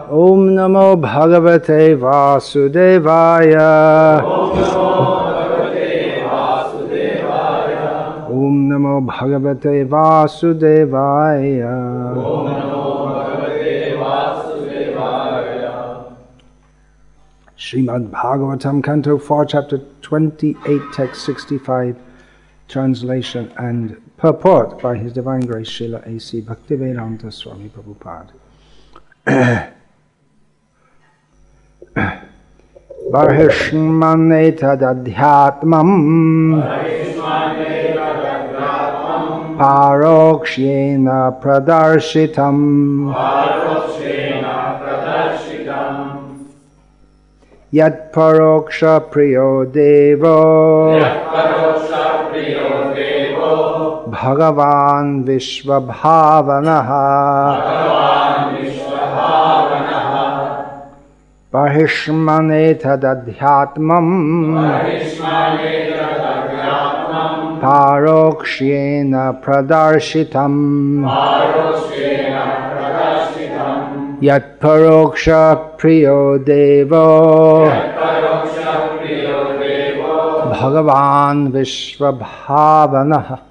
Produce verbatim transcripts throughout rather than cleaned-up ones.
Om Namo Bhagavate Vasudevaya. Om Namo Bhagavate Vasudevaya. Srimad Bhagavatam, Canto four, Chapter twenty-eight, Text sixty-five, translation and purport by His Divine Grace Srila A C Bhaktivedanta Swami Prabhupada. Barhishmane tadadhyatmam parokshena pradarshitam Yat paroksha priyo devo Bhagavan Vishvabhavanaha Barhishmane tadadhyatmam Parokshena pradarshitam Yat paroksha priyo devo Bhagavan Vishvabhavanaha.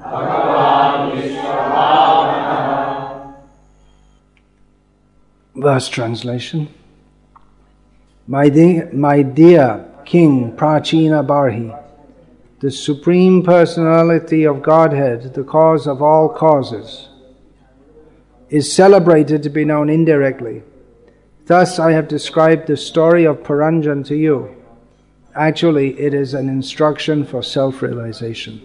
Verse translation. My dear, my dear King Prachina Barhi, the Supreme Personality of Godhead, the cause of all causes, is celebrated to be known indirectly. Thus I have described the story of Puranjan to you. Actually, it is an instruction for self-realization.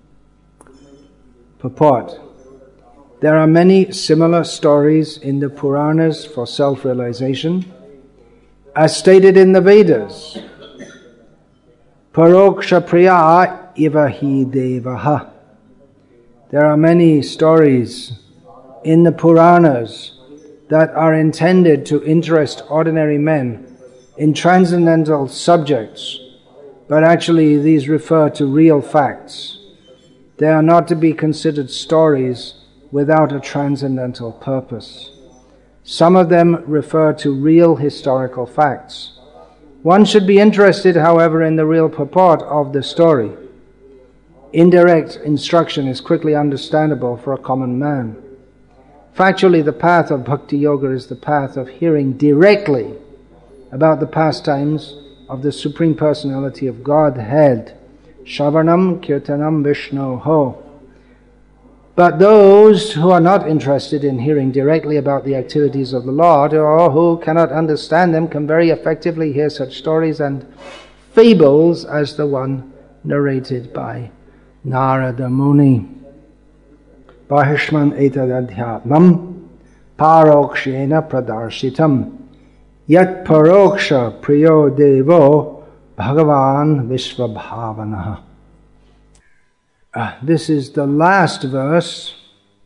Purport. There are many similar stories in the Puranas for self-realization. As stated in the Vedas, Paroksha Priya Iva Hi Devaha. There are many stories in the Puranas that are intended to interest ordinary men in transcendental subjects, but actually these refer to real facts. They are not to be considered stories without a transcendental purpose. Some of them refer to real historical facts. One should be interested, however, in the real purport of the story. Indirect instruction is quickly understandable for a common man. Factually, the path of Bhakti Yoga is the path of hearing directly about the pastimes of the Supreme Personality of Godhead. Shravanam Kirtanam Vishnoho. But those who are not interested in hearing directly about the activities of the Lord, or who cannot understand them, can very effectively hear such stories and fables as the one narrated by Narada Muni. Bahishman etadadhyatmam parokshena pradarshitam yat paroksha priyo devo Bhagavan Vishvabhavanaha. Uh, this is the last verse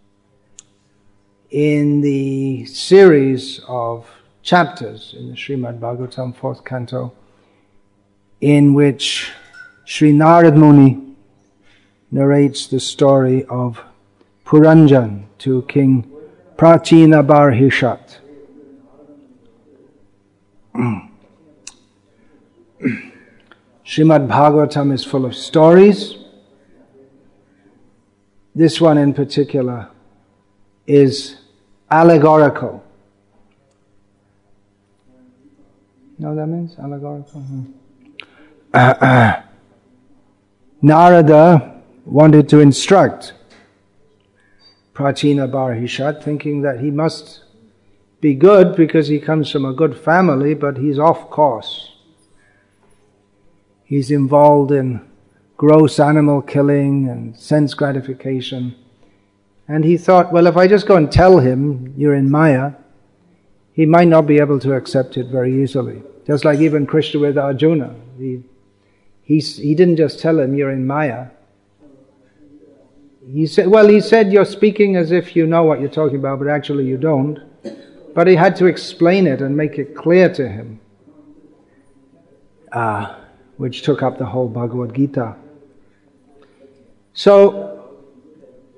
in the series of chapters in the Srimad Bhagavatam fourth canto, in which Sri Narad Muni narrates the story of Puranjan to King Prachina Barhishat. Srimad Bhagavatam is full of stories. This one in particular is allegorical. You know what that means? Allegorical? Hmm. Uh, uh. Narada wanted to instruct Prachina Barhishat, thinking that he must be good because he comes from a good family, but he's off course. He's involved in gross animal killing and sense gratification. And he thought, well, if I just go and tell him you're in Maya, he might not be able to accept it very easily. Just like even Krishna with Arjuna. He, he, he didn't just tell him you're in Maya. He said, well, he said you're speaking as if you know what you're talking about, but actually you don't. But he had to explain it and make it clear to him, uh, which took up the whole Bhagavad Gita. So,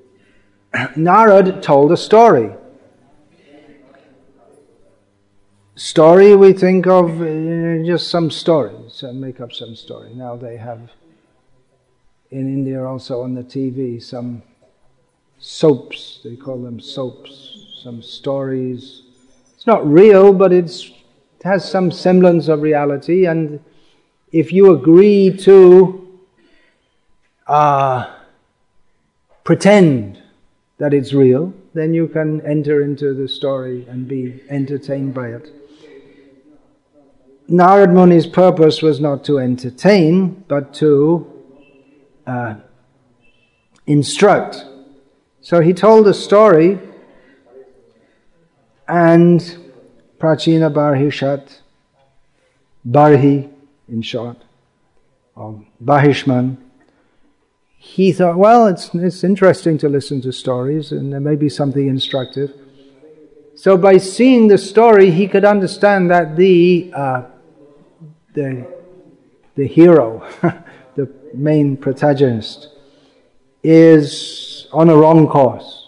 Narad told a story. story, we think of uh, just some stories, uh, make up some story. Now they have in India also on the T V some soaps, they call them soaps, some stories. It's not real, but it's, it has some semblance of reality, and if you agree to uh, pretend that it's real, then you can enter into the story and be entertained by it. Narad Muni's purpose was not to entertain, but to uh, instruct. So he told a story, and Prachina Barhishat, Barhi in short, or Bahishman, he thought, well, it's it's interesting to listen to stories, and there may be something instructive. So by seeing the story, he could understand that the uh, the the hero, the main protagonist, is on a wrong course.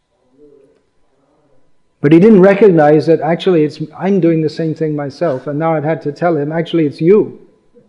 But he didn't recognize that actually it's I'm doing the same thing myself, and now I'd had to tell him, actually it's you.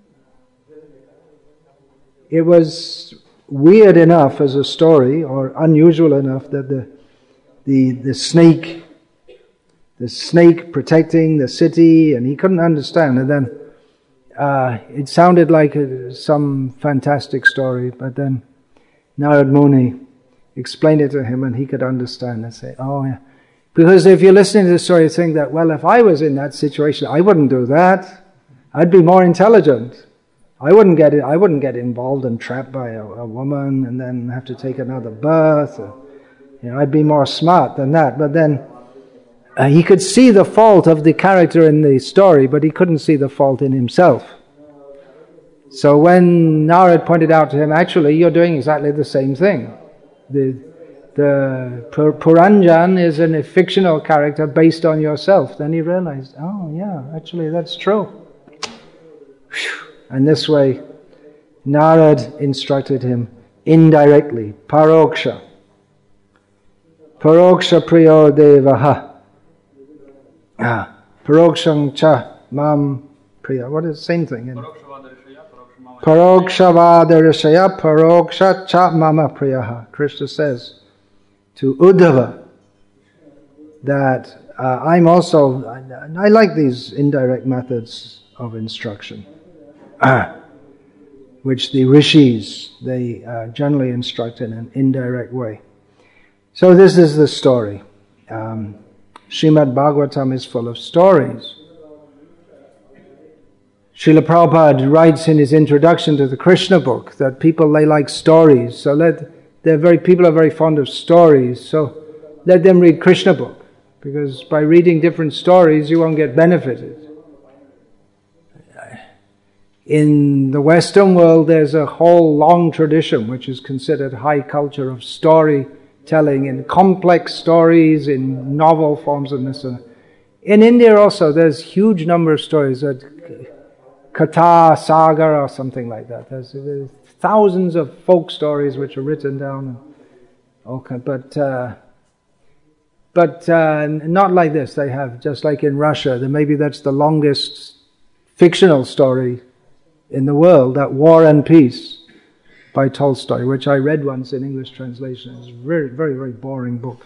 It was weird enough as a story, or unusual enough, that the the the snake, the snake protecting the city, and he couldn't understand. And then uh, it sounded like a, some fantastic story, but then Narad Muni explained it to him, and he could understand and say, "Oh yeah." Because if you're listening to the story, you think that, well, if I was in that situation, I wouldn't do that. I'd be more intelligent. I wouldn't get it. I wouldn't get involved and trapped by a, a woman and then have to take another birth. Or, you know, I'd be more smart than that. But then uh, he could see the fault of the character in the story, but he couldn't see the fault in himself. So when Narad pointed out to him, actually, you're doing exactly the same thing. The the Pur- Puranjan is an, a fictional character based on yourself. Then he realized, oh yeah, actually that's true. Whew. And this way, Narad instructed him indirectly, paroksha. Paroksha priyo devaha. Ah, parokshang cha mam priya. What is the same thing? Paroksha vadarishaya paroksha cha mama priyaha. Krishna says to Uddhava that uh, I'm also, I, I like these indirect methods of instruction. Ah, which the rishis, they uh, generally instruct in an indirect way. So this is the story. Um, Srimad Bhagavatam is full of stories. Srila Prabhupada writes in his introduction to the Krishna book that people, they like stories. So let, they're very, people are very fond of stories. So let them read Krishna book. Because by reading different stories, you won't get benefited. In the Western world, there's a whole long tradition which is considered high culture of storytelling in complex stories, in novel forms and this and that. In India also, there's huge number of stories, that Katha, Sagar or something like that. There's, there's thousands of folk stories which are written down. Okay, but uh, but uh, not like this. They have, just like in Russia, then maybe that's the longest fictional story in the world, that War and Peace by Tolstoy, which I read once in English translation. It's a very, very, very boring book.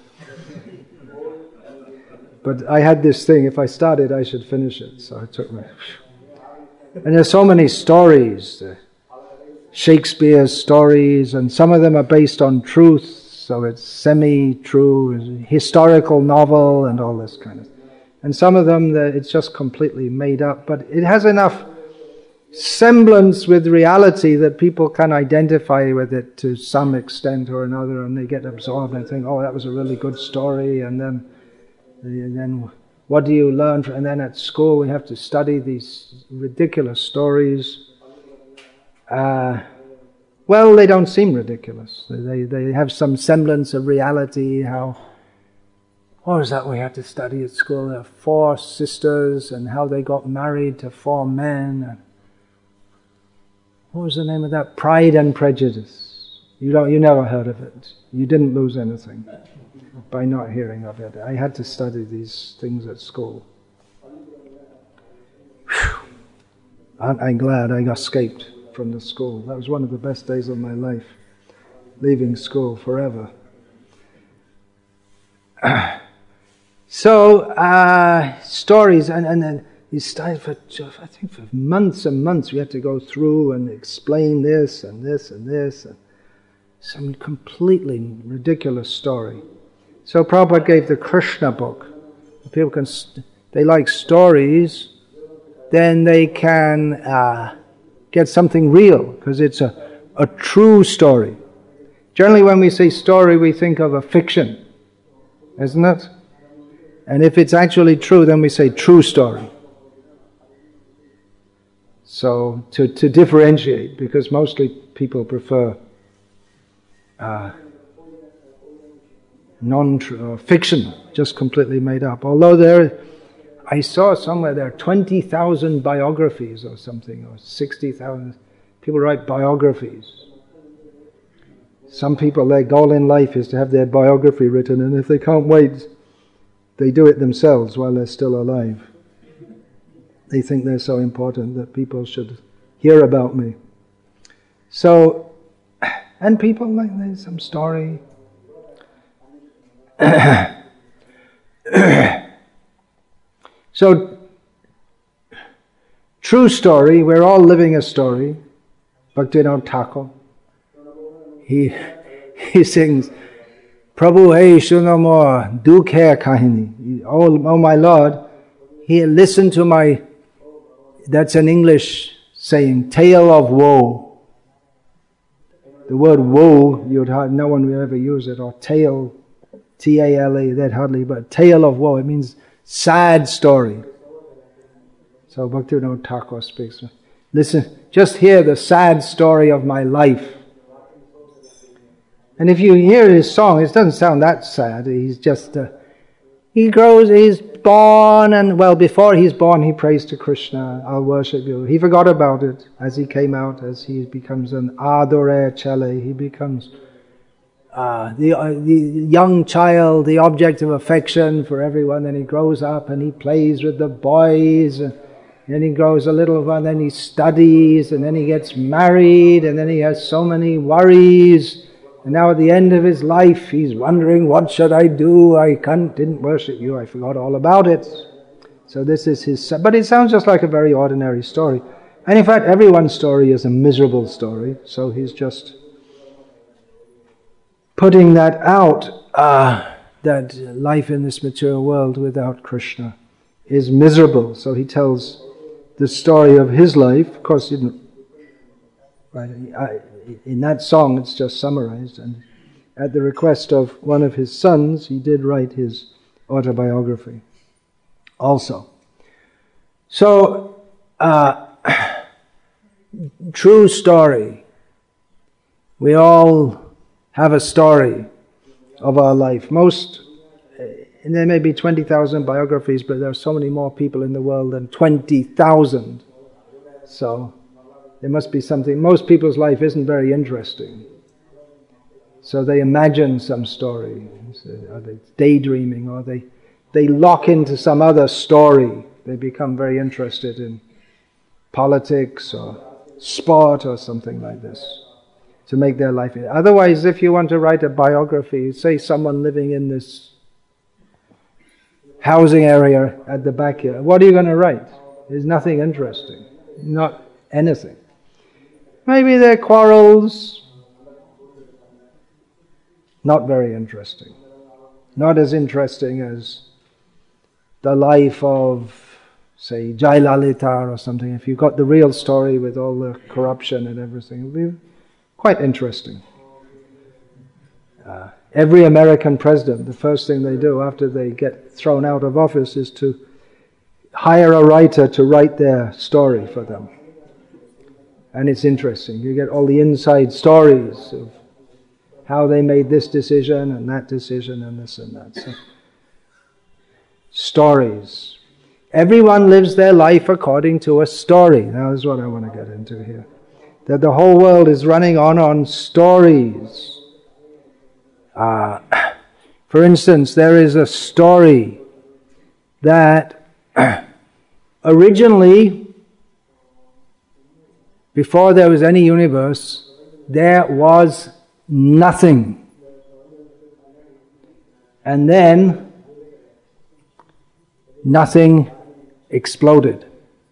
But I had this thing, if I started, I should finish it. So I took my... And there's so many stories, uh, Shakespeare's stories, and some of them are based on truth, so it's semi-true, it's a historical novel and all this kind of... And some of them, it's just completely made up, but it has enough semblance with reality that people can identify with it to some extent or another, and they get absorbed and think, oh, that was a really good story, and then and then what do you learn from, and then at school we have to study these ridiculous stories. Uh, well, they don't seem ridiculous. They, they have some semblance of reality. How, what was that we had to study at school? There are four sisters and how they got married to four men. And what was the name of that? Pride and Prejudice. You don't, you never heard of it. You didn't lose anything by not hearing of it. I had to study these things at school. Aren't I glad I escaped from the school? That was one of the best days of my life, leaving school forever. So, uh, stories, and, and then he started for, I think for months and months we had to go through and explain this and this and this, and some completely ridiculous story. So Prabhupada gave the Krishna book. People can, they like stories, then they can uh, get something real, because it's a, a true story. Generally when we say story, we think of a fiction, isn't it? And if it's actually true, then we say true story. So, to, to differentiate, because mostly people prefer uh, non-true, or fiction, just completely made up. Although there, I saw somewhere there are twenty thousand biographies or something, or sixty thousand. People write biographies. Some people, their goal in life is to have their biography written, and if they can't wait, they do it themselves while they're still alive. They think they're so important that people should hear about me. So, and people like, there's some story. So, true story, we're all living a story. Bhaktivinoda Thakur, he, he sings, Prabhu hai sunamo dukh hai kahini. Oh, oh my Lord, he listened to my, that's an English saying, tale of woe. The word woe, you'd have, no one will ever use it, or tale, T A L E, that hardly, but tale of woe, it means sad story. So Bhaktivinoda Thakur speaks. Listen, just hear the sad story of my life. And if you hear his song, it doesn't sound that sad. He's just, uh, he grows, he's born, and well, before he's born, he prays to Krishna, I'll worship you. He forgot about it as he came out, as he becomes an adore chale. He becomes uh, the, uh, the young child, the object of affection for everyone. Then he grows up and he plays with the boys, and then he grows a little while, then he studies, and then he gets married, and then he has so many worries. And now at the end of his life, he's wondering, what should I do? I can't, didn't worship you, I forgot all about it. So this is his, but it sounds just like a very ordinary story. And in fact, everyone's story is a miserable story, so he's just putting that out, uh, that life in this material world without Krishna is miserable. So he tells the story of his life. Of course, you know, right, I, in that song it's just summarized, and at the request of one of his sons, he did write his autobiography also. So, uh, true story. We all have a story of our life. Most, and there may be twenty thousand biographies, but there are so many more people in the world than twenty thousand. So, there must be something. Most people's life isn't very interesting. So they imagine some story. Are they daydreaming, or they, they lock into some other story. They become very interested in politics or sport or something like this to make their life. Otherwise, if you want to write a biography, say someone living in this housing area at the back here, what are you going to write? There's nothing interesting. Not anything. Maybe their quarrels, not very interesting. Not as interesting as the life of, say, Jayalalitha or something. If you got the real story with all the corruption and everything, it would be quite interesting. Uh, every American president, the first thing they do after they get thrown out of office is to hire a writer to write their story for them. And it's interesting. You get all the inside stories of how they made this decision and that decision and this and that. So, stories. Everyone lives their life according to a story. Now this is what I want to get into here. That the whole world is running on on stories. Uh, for instance, there is a story that originally before there was any universe, there was nothing. And then nothing exploded.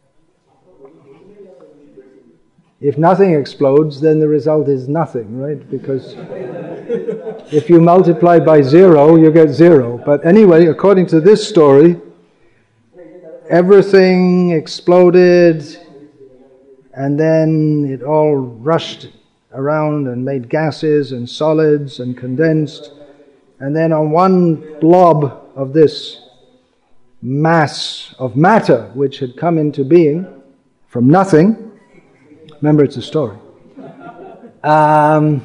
If nothing explodes, then the result is nothing, right? Because if you multiply by zero, you get zero. But anyway, according to this story, everything exploded, and then it all rushed around and made gases and solids and condensed. And then on one blob of this mass of matter, which had come into being from nothing, remember it's a story, um,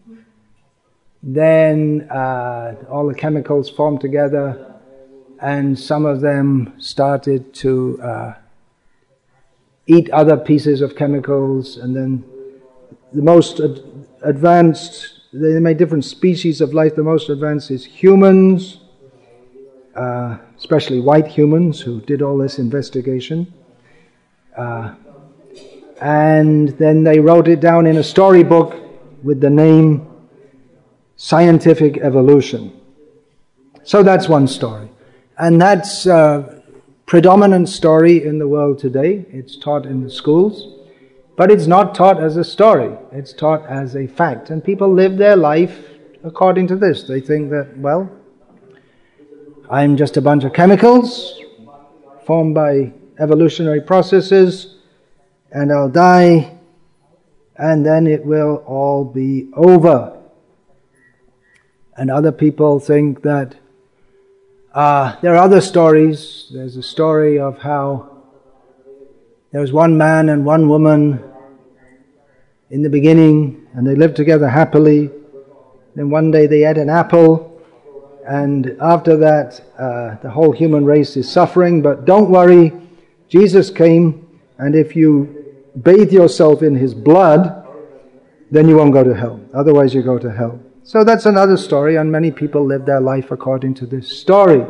then uh, all the chemicals formed together, and some of them started to uh, eat other pieces of chemicals, and then the most ad- advanced, they made different species of life. The most advanced is humans, uh, especially white humans who did all this investigation. Uh, and then they wrote it down in a storybook with the name Scientific Evolution. So that's one story. And that's a predominant story in the world today. It's taught in the schools. But it's not taught as a story. It's taught as a fact. And people live their life according to this. They think that, well, I'm just a bunch of chemicals formed by evolutionary processes, and I'll die, and then it will all be over. And other people think that uh, there are other stories. There's a story of how there was one man and one woman in the beginning, and they lived together happily. Then one day they ate an apple, and after that uh, the whole human race is suffering. But don't worry, Jesus came, and if you bathe yourself in His blood, then you won't go to hell. Otherwise you go to hell. So that's another story, and many people live their life according to this story.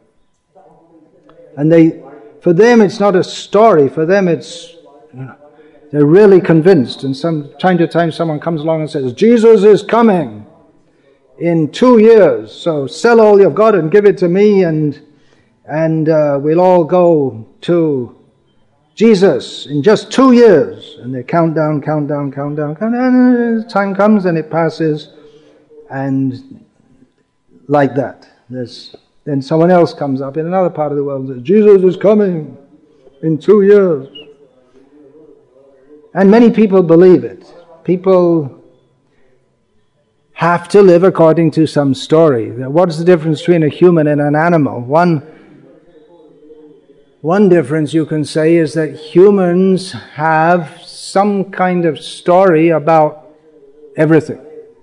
And they, for them it's not a story, for them it's, you know, they're really convinced. And some time to time someone comes along and says, Jesus is coming in two years, so sell all you've got and give it to me, and and uh, we'll all go to Jesus in just two years. And they count down, count down, count down, count down, and time comes and it passes, and like that. There's, then someone else comes up in another part of the world and says, Jesus is coming in two years. And many people believe it. People have to live according to some story. What's the difference between a human and an animal? One, one difference you can say is that humans have some kind of story about everything.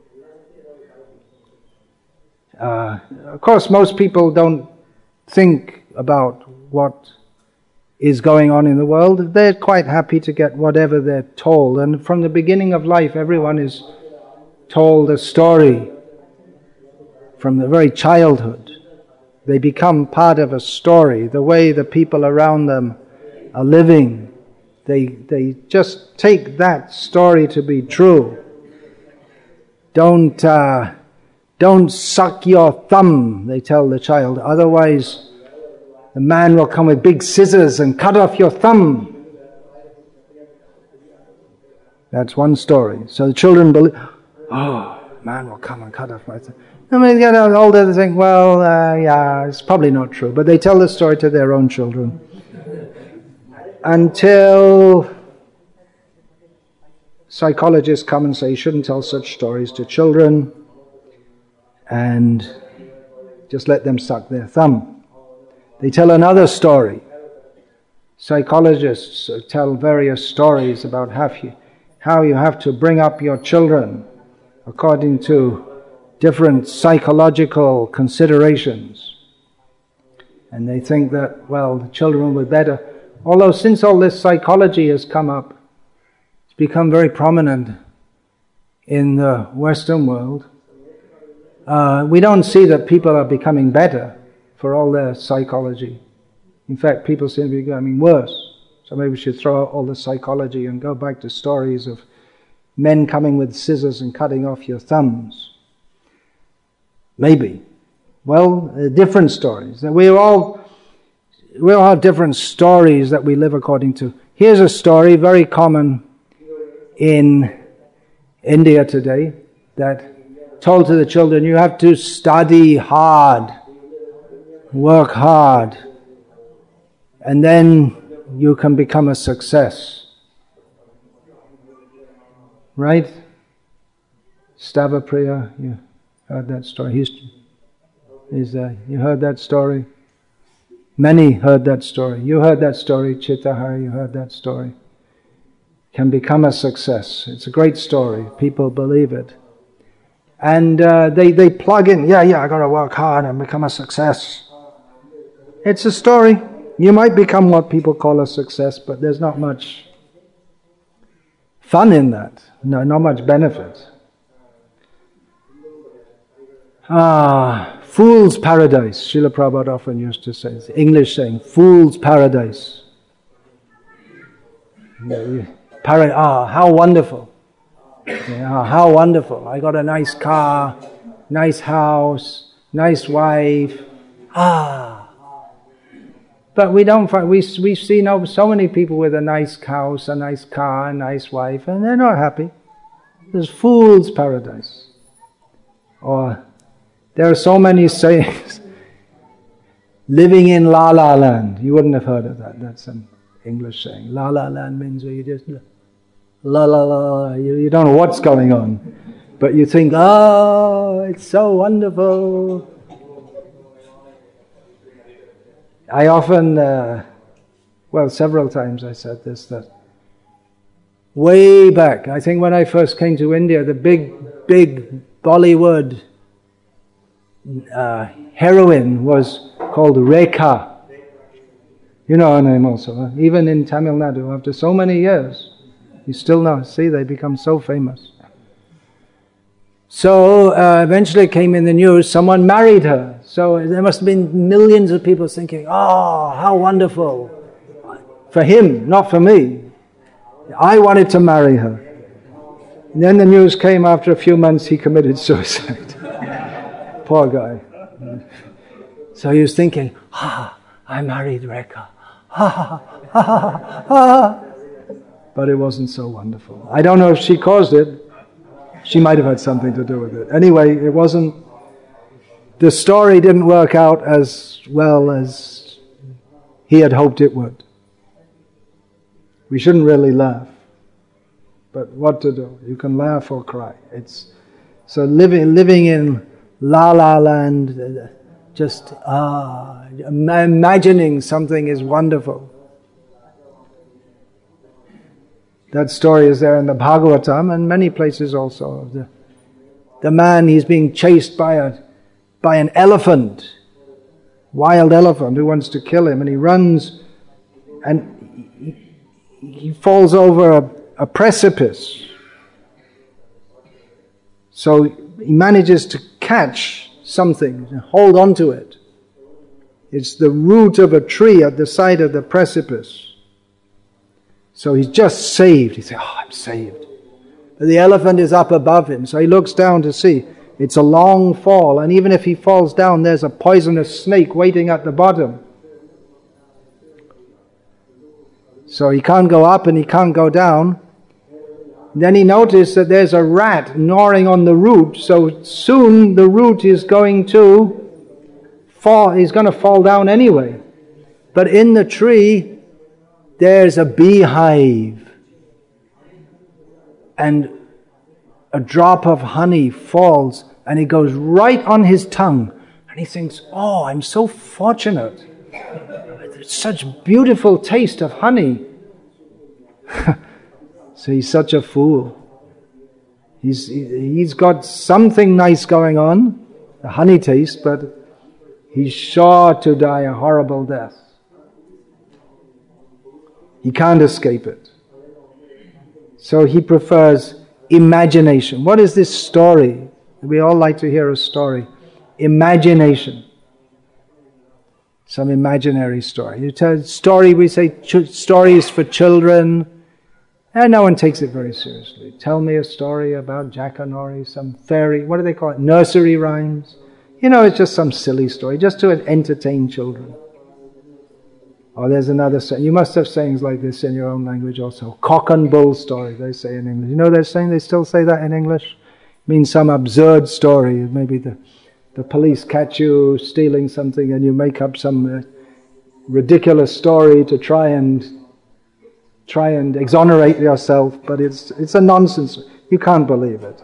Uh, of course, most people don't think about what is going on in the world. They're quite happy to get whatever they're told. And from the beginning of life, everyone is told a story. From the very childhood, they become part of a story. The way the people around them are living, they they just take that story to be true. Don't uh, don't suck your thumb, they tell the child. Otherwise, the man will come with big scissors and cut off your thumb. That's one story. So the children believe, oh, man will come and cut off my thumb. And when they get older, they think, well, uh, yeah, it's probably not true. But they tell the story to their own children. Until psychologists come and say you shouldn't tell such stories to children, and just let them suck their thumb. They tell another story. Psychologists tell various stories about how you, how you have to bring up your children according to different psychological considerations. And they think that, well, the children will be better. Although since all this psychology has come up, it's become very prominent in the Western world, uh, we don't see that people are becoming better for all their psychology. In fact, people seem to be becoming worse. So maybe we should throw out all the psychology and go back to stories of men coming with scissors and cutting off your thumbs. Maybe. Well, uh, different stories. We all, we all have different stories that we live according to. Here's a story very common in India today that told to the children, you have to study hard, work hard, and then you can become a success. Right? Stavapriya, you heard that story. He's, he's, uh, you heard that story? Many heard that story. You heard that story, Chittahar, you heard that story. Can become a success. It's a great story. People believe it. And uh, they, they plug in, yeah, yeah, I got to work hard and become a success. It's a story. You might become what people call a success, but there's not much fun in that. No, not much benefit. Ah, fool's paradise. Srila Prabhupada often used to say, it's the English saying, fool's paradise. Para- ah, how wonderful. Yeah, how wonderful. I got a nice car, nice house, nice wife. Ah. But we don't find, we, we see now so many people with a nice house, a nice car, a nice wife, and they're not happy. There's fool's paradise. Or there are so many sayings. Living in La La Land. You wouldn't have heard of that. That's an English saying. La La Land means where you just la la la. You, you don't know what's going on, but you think, oh, it's so wonderful. I often, uh, well, several times I said this, that way back, I think when I first came to India, the big, big Bollywood uh, heroine was called Rekha. You know her name also, huh? Even in Tamil Nadu, after so many years, you still know. See, they become so famous. So uh, eventually it came in the news, someone married her. So there must have been millions of people thinking, oh, how wonderful. For him, not for me. I wanted to marry her. And then the news came after a few months he committed suicide. Poor guy. So he was thinking, ah, I married Rekha. Ah, ah, ah, ah. But it wasn't so wonderful. I don't know if she caused it. She might have had something to do with it. Anyway, it wasn't, the story didn't work out as well as he had hoped it would. We shouldn't really laugh. But what to do? You can laugh or cry. It's so living living in La La Land, just ah, imagining something is wonderful. That story is there in the Bhagavatam and many places also. The, the man, he's being chased by a by an elephant, wild elephant who wants to kill him, and he runs and he, he falls over a, a precipice. So he manages to catch something and hold on to it. It's the root of a tree at the side of the precipice. So he's just saved. He says, oh, I'm saved. But the elephant is up above him, so he looks down to see. It's a long fall, and even if he falls down, there's a poisonous snake waiting at the bottom. So he can't go up and he can't go down. Then he noticed that there's a rat gnawing on the root, so soon the root is going to fall, he's going to fall down anyway. But in the tree, there's a beehive, and a drop of honey falls, and it goes right on his tongue, and he thinks, oh, I'm so fortunate. It's such beautiful taste of honey. So he's such a fool. He's he's got something nice going on, the honey taste, but he's sure to die a horrible death. He can't escape it. So he prefers imagination. What is this story? We all like to hear a story. Imagination. some imaginary story. You tell a story, we say ch- stories for children, and no one takes it very seriously. Tell me a story about Jackanory, some fairy, what do they call it? Nursery rhymes. You know, it's just some silly story, just to entertain children. Or there's another saying, you must have sayings like this in your own language also. Cock and bull story, they say in English. You know they're saying, they still say that in English? It means some absurd story. Maybe the, the police catch you stealing something and you make up some uh, ridiculous story to try and try and exonerate yourself, but it's it's a nonsense. You can't believe it.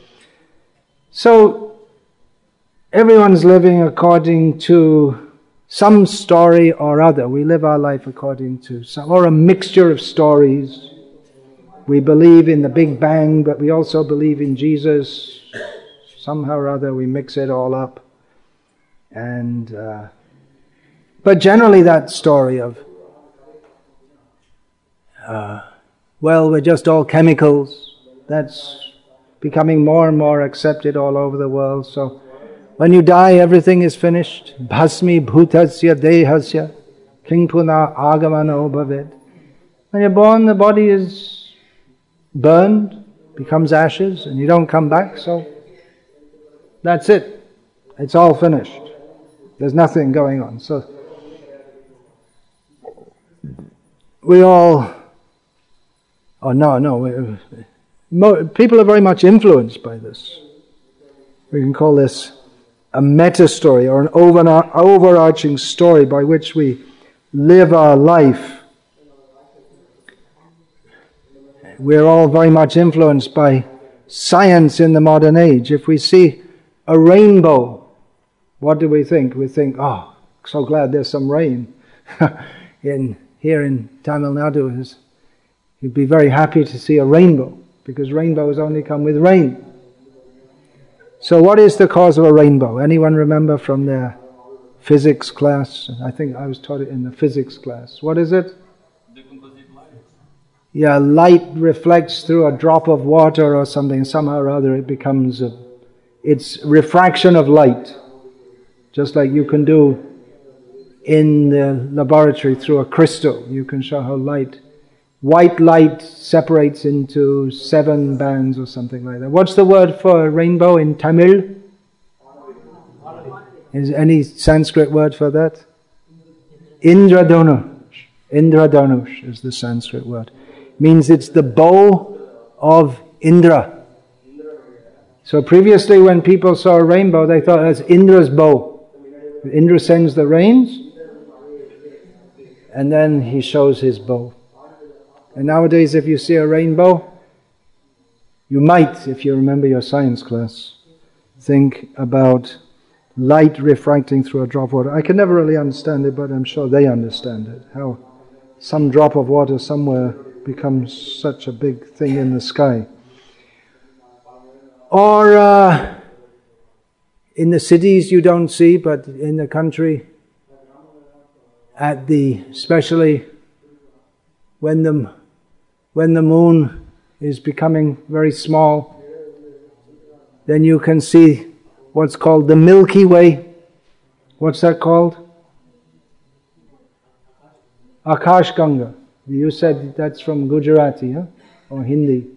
So, everyone's living according to some story or other. We live our life according to some, or a mixture of stories. We believe in the Big Bang, but we also believe in Jesus. Somehow or other we mix it all up. And uh, but generally that story of, uh, well, we're just all chemicals, that's becoming more and more accepted all over the world. So when you die, everything is finished. Bhasmi bhutasya dehasya king puna agamano bhavet. When you're born, the body is burned, becomes ashes, and you don't come back, so that's it. It's all finished. There's nothing going on. So we all, oh no, no, we, mo, people are very much influenced by this. We can call this a meta story or an over, overarching story by which we live our life. We're all very much influenced by science in the modern age. If we see a rainbow, what do we think? We think, oh, so glad there's some rain. in Here in Tamil Nadu, is, you'd be very happy to see a rainbow, because rainbows only come with rain. So what is the cause of a rainbow? Anyone remember from their physics class? I think I was taught it in the physics class. What is it? Yeah, light reflects through a drop of water or something. Somehow or other it becomes a, it's refraction of light. Just like you can do in the laboratory through a crystal. You can show how light, white light separates into seven bands or something like that. What's the word for rainbow in Tamil? Is any Sanskrit word for that? Indradhanush. Indradhanush is the Sanskrit word. Means it's the bow of Indra. So previously when people saw a rainbow, they thought that's Indra's bow. Indra sends the rains, and then he shows his bow. And nowadays if you see a rainbow, you might, if you remember your science class, think about light refracting through a drop of water. I can never really understand it, but I'm sure they understand it. How some drop of water somewhere becomes such a big thing in the sky. Or uh, in the cities you don't see, but in the country, at the, especially when the when the moon is becoming very small, then you can see what's called the Milky Way. What's that called? Akash Ganga. You said that's from Gujarati, huh? Or Hindi.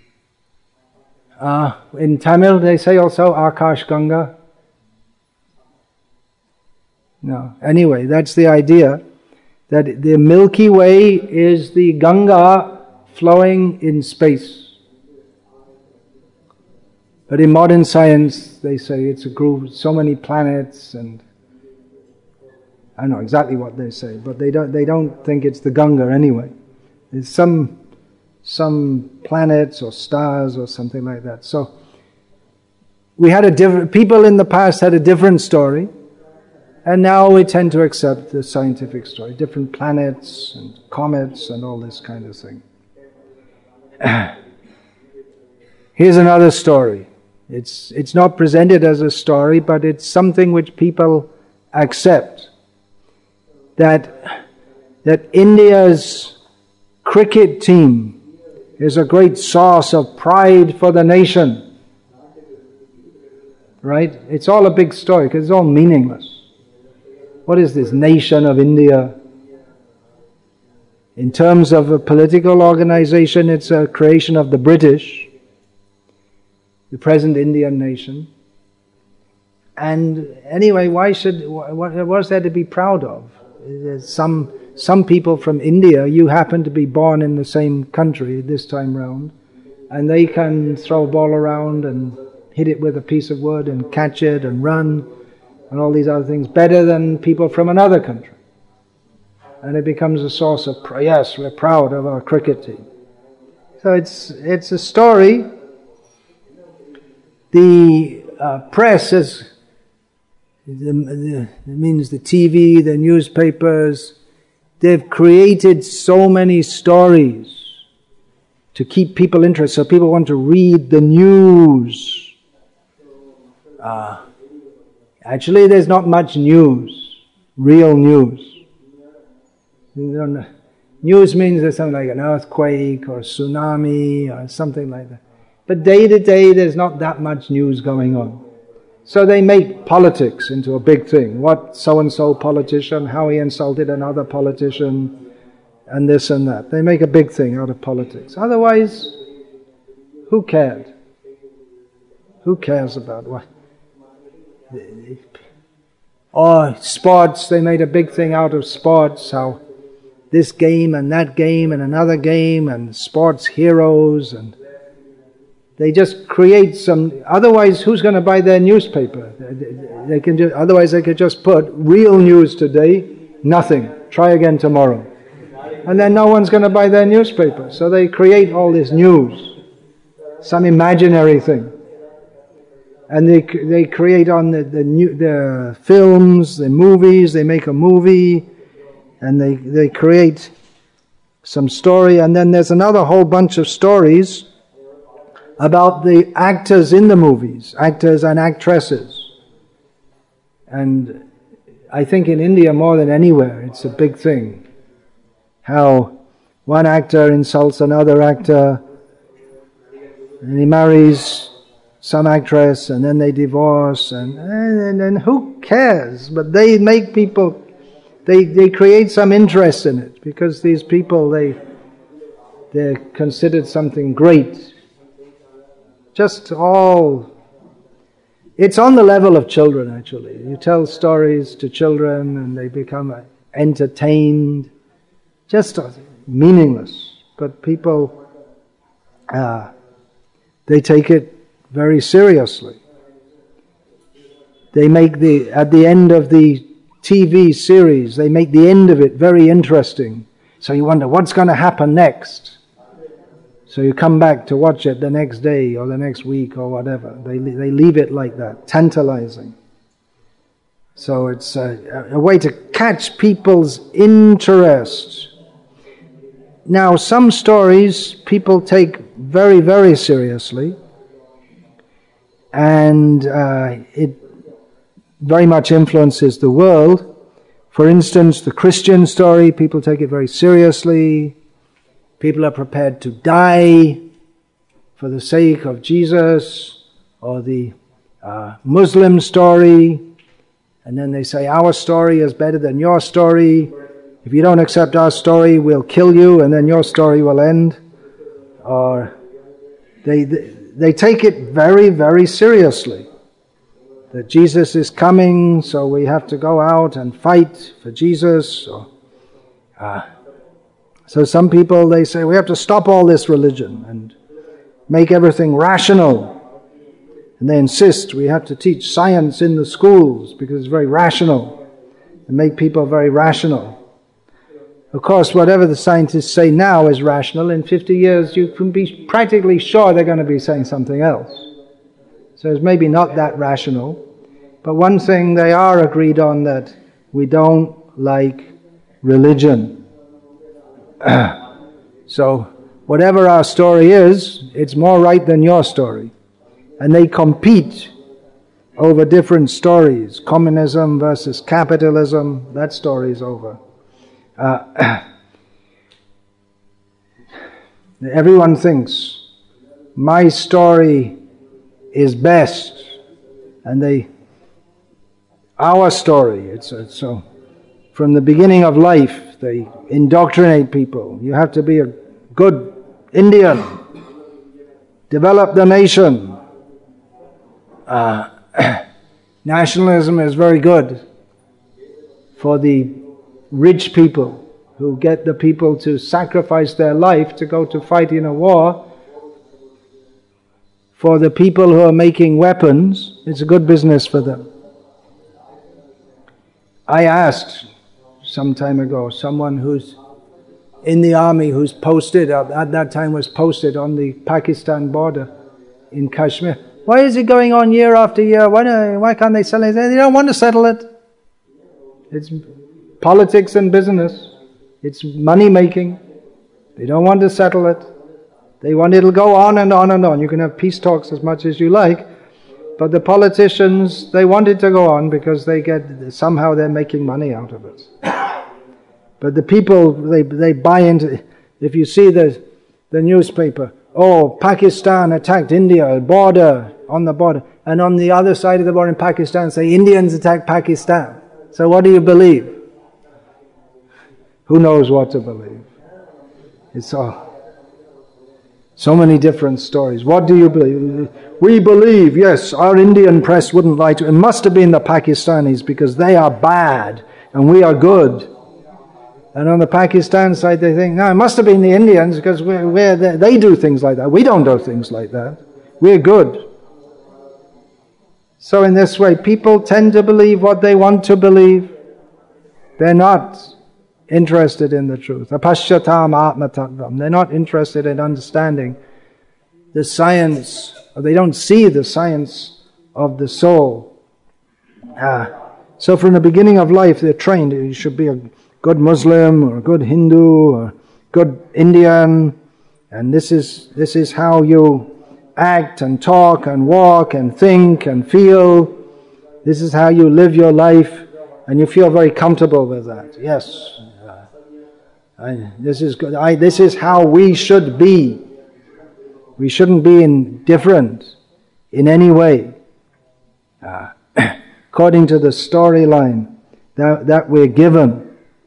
Uh, in Tamil they say also Akash Ganga. No. Anyway, that's the idea, that the Milky Way is the Ganga flowing in space. But in modern science they say it's a group, so many planets, and I don't know exactly what they say, but they don't they don't think it's the Ganga anyway. There's some some planets or stars or something like that. So we had a different, people in the past had a different story, and now we tend to accept the scientific story, different planets and comets and all this kind of thing. Here's another story. It's it's not presented as a story, but it's something which people accept. That that India's cricket team is a great source of pride for the nation. Right? It's all a big story because it's all meaningless. what is this nation of India? In terms of a political organization, it's a creation of the British, the present Indian nation. And anyway, why should, what, what's there to be proud of? There's some, some people from India, you happen to be born in the same country this time round, and they can throw a ball around and hit it with a piece of wood and catch it and run and all these other things better than people from another country. And it becomes a source of, yes, we're proud of our cricket team. So it's it's a story. The uh, press is, the, the, it means the T V, the newspapers, they've created so many stories to keep people interested, so people want to read the news. Uh, actually, there's not much news, real news. News means there's something like an earthquake or a tsunami or something like that. But day to day there's not that much news going on. So they make politics into a big thing. What so-and-so politician, how he insulted another politician, and this and that. They make a big thing out of politics. Otherwise, who cared? Who cares about what? Or sports, they made a big thing out of sports, how this game and that game and another game and sports heroes, and they just create some. Otherwise, who's going to buy their newspaper? They can just, otherwise they could just put real news today, nothing. Try again tomorrow, and then no one's going to buy their newspaper. So they create all this news, some imaginary thing, and they they create on the the, new, the films, the movies. They make a movie. And they, they create some story, and then there's another whole bunch of stories about the actors in the movies, actors and actresses. And I think in India more than anywhere, it's a big thing. How one actor insults another actor, and he marries some actress, and then they divorce, and, and, and who cares? But they make people... They they create some interest in it, because these people, they, they're considered something great. Just all... It's on the level of children, actually. You tell stories to children and they become entertained. Just meaningless. But people, uh, they take it very seriously. They make the, at the end of the T V series, they make the end of it very interesting. So you wonder, what's going to happen next? So you come back to watch it the next day or the next week or whatever. They they leave it like that, tantalizing. So it's a, a way to catch people's interest. Now, some stories people take very, very seriously, and uh, it very much influences the world. For instance, the Christian story, people take it very seriously. People are prepared to die for the sake of Jesus. Or the uh, Muslim story, and then they say, our story is better than your story. If you don't accept our story, we'll kill you, and then your story will end. Or they they take it very, very seriously. That Jesus is coming, so we have to go out and fight for Jesus. Or, uh, so some people, they say, we have to stop all this religion and make everything rational. And they insist we have to teach science in the schools because it's very rational, and make people very rational. Of course, whatever the scientists say now is rational. In fifty years, you can be practically sure they're going to be saying something else. So it's maybe not that rational. But one thing they are agreed on, that we don't like religion. So whatever our story is, it's more right than your story. And they compete over different stories. Communism versus capitalism, that story is over. Uh, everyone thinks my story is best, and they, our story, it's, it's so from the beginning of life, they indoctrinate people. You have to be a good Indian. Develop the nation. Uh, nationalism is very good for the rich people who get the people to sacrifice their life to go to fight in a war. For the people who are making weapons, it's a good business for them. I asked some time ago someone who's in the army, who's posted, at that time was posted on the Pakistan border in Kashmir, why is it going on year after year? Why, do, why can't they settle it? They don't want to settle it. It's politics and business. It's money making. They don't want to settle it. They want it'll go on and on and on. You can have peace talks as much as you like, but the politicians, they want it to go on because they get, somehow they're making money out of it. But the people, they they buy into, if you see the the newspaper, oh, Pakistan attacked India, border, on the border, and on the other side of the border in Pakistan say Indians attacked Pakistan. So what do you believe? Who knows what to believe? It's all, so many different stories. What do you believe? We believe, yes, our Indian press wouldn't lie to it. It must have been the Pakistanis because they are bad and we are good. And on the Pakistan side they think, no, it must have been the Indians because we're, we're they do things like that. We don't do things like that. We're good. So in this way, people tend to believe what they want to believe. They're not interested in the truth. Apashyatam atma tattvam. They're not interested in understanding the science, or they don't see the science of the soul. Ah. So from the beginning of life, they're trained. You should be a good Muslim, or a good Hindu, or good Indian, and this is this is how you act and talk and walk and think and feel. This is how you live your life, and you feel very comfortable with that. Yes, uh, I, this is good. I, this is how we should be. We shouldn't be indifferent in any way, uh, according to the storyline that that we're given.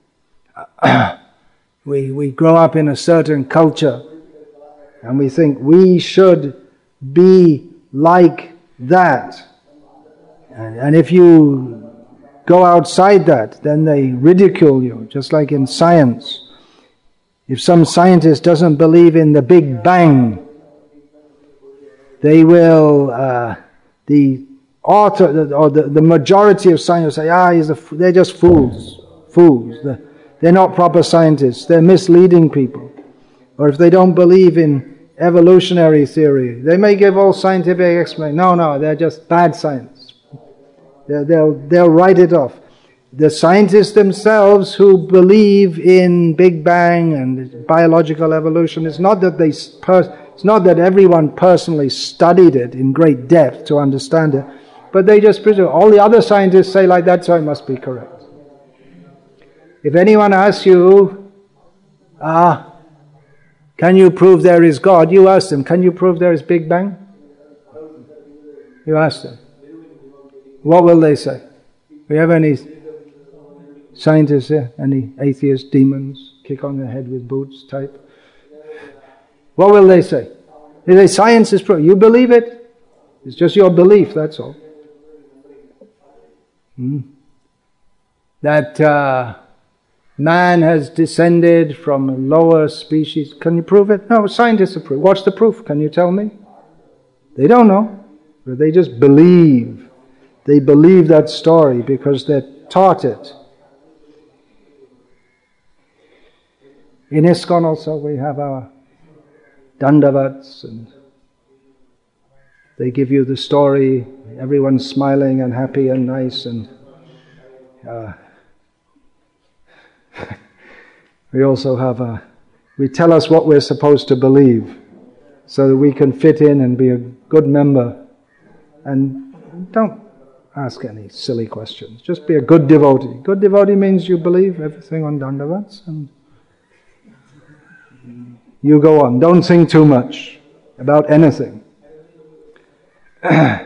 we we grow up in a certain culture, and we think we should be like that. And, and if you go outside that, then they ridicule you, just like in science. If some scientist doesn't believe in the Big Bang, they will, uh, the author, or the, the majority of scientists say, ah, he's a, they're just fools, fools. They're not proper scientists, they're misleading people. Or if they don't believe in evolutionary theory, they may give all scientific explanation. No, no, they're just bad science. They're, they'll, they'll write it off. The scientists themselves who believe in Big Bang and biological evolution, it's not that they, it's not that everyone personally studied it in great depth to understand it, but they just presume. All the other scientists say like that, so it must be correct. If anyone asks you, ah, can you prove there is God? You ask them, can you prove there is Big Bang? You ask them. What will they say? We have any scientists here? Any atheist demons, kick on their head with boots type? What will they say? They say science is proof. You believe it? It's just your belief, that's all. Hmm. That uh, man has descended from a lower species. Can you prove it? No, scientists approve. What's the proof? Can you tell me? They don't know, but they just believe. They believe that story because they're taught it. In ISKCON also we have our Dandavats, and they give you the story. Everyone's smiling and happy and nice, and uh, we also have a, we tell us what we're supposed to believe so that we can fit in and be a good member. And don't ask any silly questions. Just be a good devotee. Good devotee means you believe everything on Dandavats and you go on. Don't think too much about anything.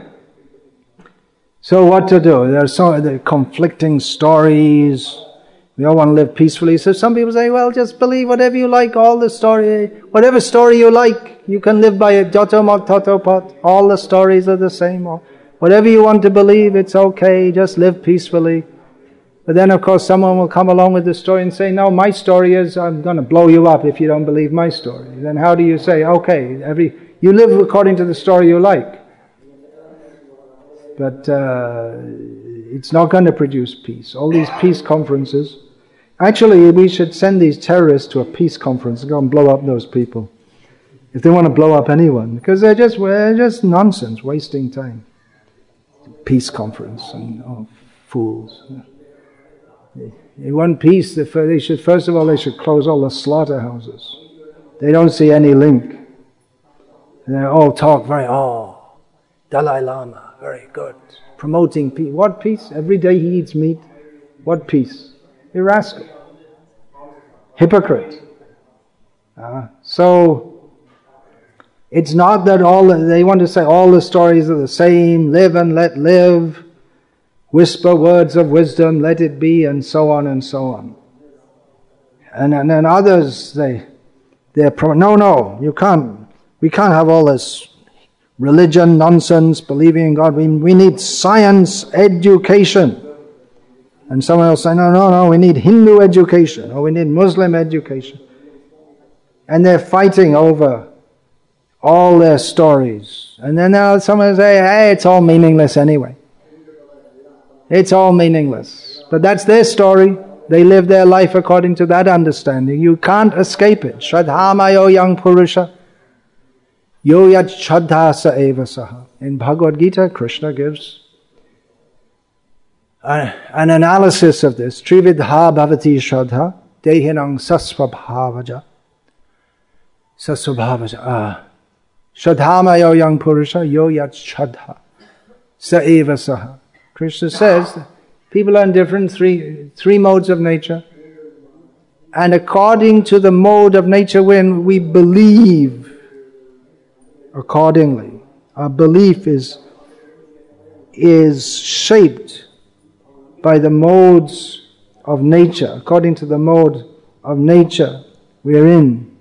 So what to do? There are so there are conflicting stories. We all want to live peacefully. So some people say, well, just believe whatever you like, all the story, whatever story you like, you can live by it. Joto mok toto pot. All the stories are the same. Whatever you want to believe, it's okay. Just live peacefully. But then, of course, someone will come along with the story and say, no, my story is, I'm going to blow you up if you don't believe my story. Then how do you say, okay, every you live according to the story you like. But uh, it's not going to produce peace. All these peace conferences. Actually, we should send these terrorists to a peace conference and go and blow up those people. If they want to blow up anyone. Because they're just, they're just nonsense, wasting time. Peace conference and oh, fools. They want peace. They should, first of all, they should close all the slaughterhouses. They don't see any link. And they all talk very, oh, Dalai Lama, very good. Promoting peace. What peace? Every day he eats meat. What peace? You rascal. Hypocrite. Uh, so, it's not that all, they want to say all the stories are the same, live and let live, whisper words of wisdom, let it be, and so on and so on. And and then others, they, they're, pro- no, no, you can't, we can't have all this religion nonsense, believing in God. We, we need science education. And someone else say, no, no, no, we need Hindu education, or we need Muslim education. And they're fighting over all their stories. And then now someone will say, hey, it's all meaningless anyway. It's all meaningless. But that's their story. They live their life according to that understanding. You can't escape it. Shraddhamayo yang purusha. Yo yat shraddha sa eva saha. In Bhagavad Gita, Krishna gives a, an analysis of this. Trividha bhavati shraddha dehinang sasvabhavaja. Sasvabhavaja. Ah. Shraddhamayo yang purusha yo yat shraddha sa eva saha. Krishna says people are in different three three modes of nature, and according to the mode of nature when we believe accordingly, our belief is is shaped by the modes of nature, according to the mode of nature we're in.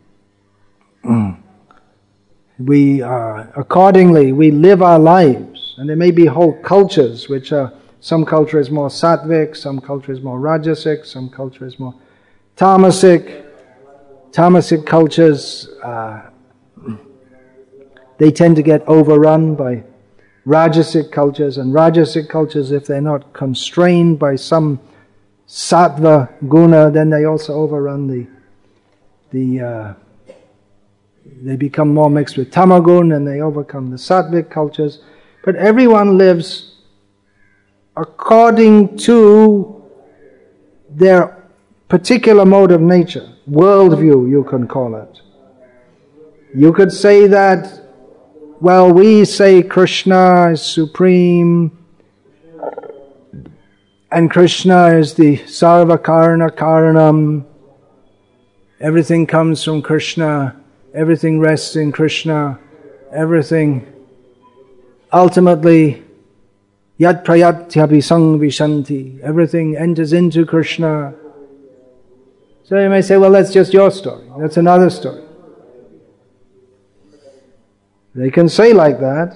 We uh, accordingly we live our lives, and there may be whole cultures which are, some culture is more sattvic, some culture is more rajasic, some culture is more tamasic. Tamasic cultures, uh, they tend to get overrun by rajasic cultures, and rajasic cultures, if they're not constrained by some sattva guna, then they also overrun the the. Uh, They become more mixed with tamagun and they overcome the sattvic cultures. But everyone lives according to their particular mode of nature. Worldview, you can call it. You could say that, well, we say Krishna is supreme and Krishna is the sarva karana karanam. Everything comes from Krishna. Everything rests in Krishna. Everything, ultimately, yat prayatyapi sangvishanti. Everything enters into Krishna. So you may say, well, that's just your story. That's another story. They can say like that.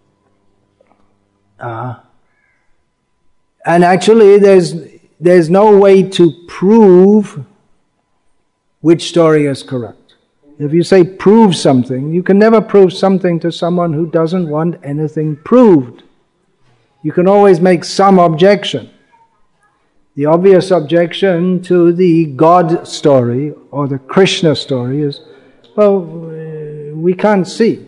Uh, and actually, there's there's no way to prove which story is correct. If you say prove something, you can never prove something to someone who doesn't want anything proved. You can always make some objection. The obvious objection to the God story or the Krishna story is, well, we can't see.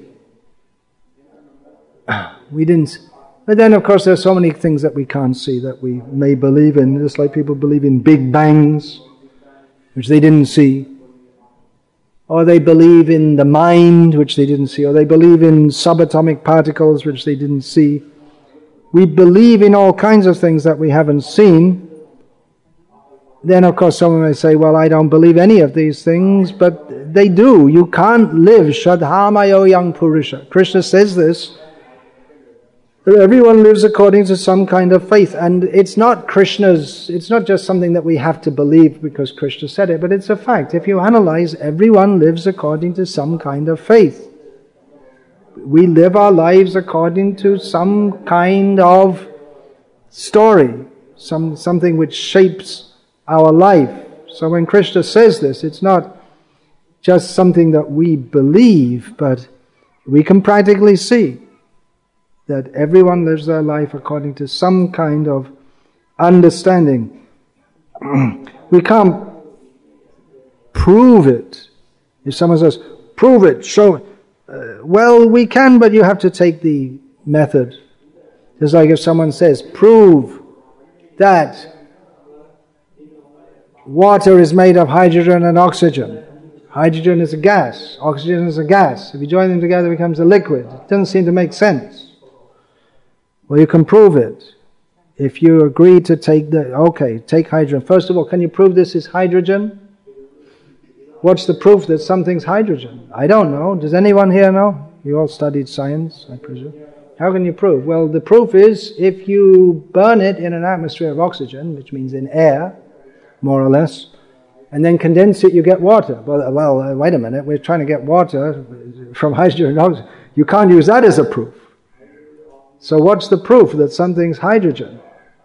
We didn't. But then, of course, there's so many things that we can't see that we may believe in. Just like people believe in big bangs, which they didn't see. Or they believe in the mind, which they didn't see. Or they believe in subatomic particles, which they didn't see. We believe in all kinds of things that we haven't seen. Then, of course, someone may say, well, I don't believe any of these things. But they do. You can't live Shraddhamayo yang purusha. Krishna says this Everyone lives according to some kind of faith, and it's not Krishna's, it's not just something that we have to believe because Krishna said it, but it's a fact. If you analyze, everyone lives according to some kind of faith. We live our lives according to some kind of story, some something which shapes our life. So when Krishna says this, it's not just something that we believe, but we can practically see that everyone lives their life according to some kind of understanding. We can't prove it. If someone says, prove it, show it. Uh, well, we can, but you have to take the method. Just like if someone says, prove that water is made of hydrogen and oxygen. Hydrogen is a gas, oxygen is a gas. If you join them together, it becomes a liquid. It doesn't seem to make sense. Well, you can prove it. If you agree to take the, okay, take hydrogen. First of all, can you prove this is hydrogen? What's the proof that something's hydrogen? I don't know. Does anyone here know? You all studied science, I presume. How can you prove? Well, the proof is if you burn it in an atmosphere of oxygen, which means in air, more or less, and then condense it, you get water. Well, well uh, wait a minute, we're trying to get water from hydrogen and oxygen. You can't use that as a proof. So what's the proof that something's hydrogen?